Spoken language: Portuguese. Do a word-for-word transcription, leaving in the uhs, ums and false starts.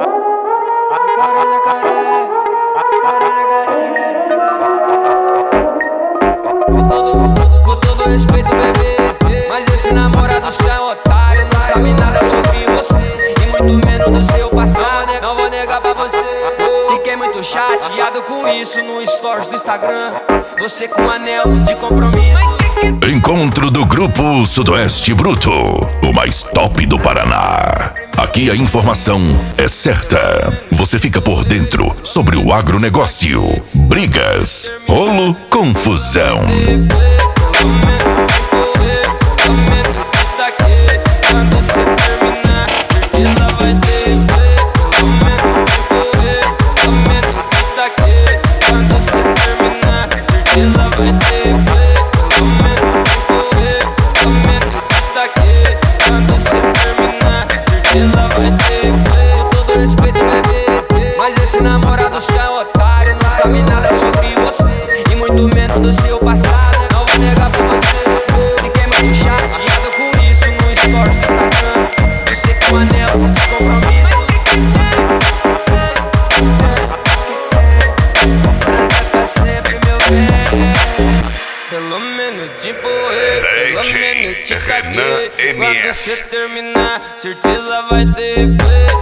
Cara, jacaré, cara, jacaré. Com todo, com todo, com todo respeito, bebê, mas esse namorado seu é um otário. Não sabe nada sobre você e muito menos do seu passado. Não vou negar pra você, fiquei muito chateado com isso no stories do Instagram. Você com anel de compromisso. Encontro do Grupo Sudoeste Bruto, o mais top do Paraná. Aqui a informação é certa. Você fica por dentro sobre o agronegócio, brigas, rolo, confusão. Com todo respeito, bebê, mas esse namorado seu é um otário. Não sabe nada sobre você e muito menos do seu passado. Não vou negar pra você, fiquei muito chateado com isso no stories do Instagram. Você com anel de compromisso. Pra sempre, meu bem. Pelo menos te empurrei, pelo menos te caguei. Quando você terminar, certeza vai ter replay.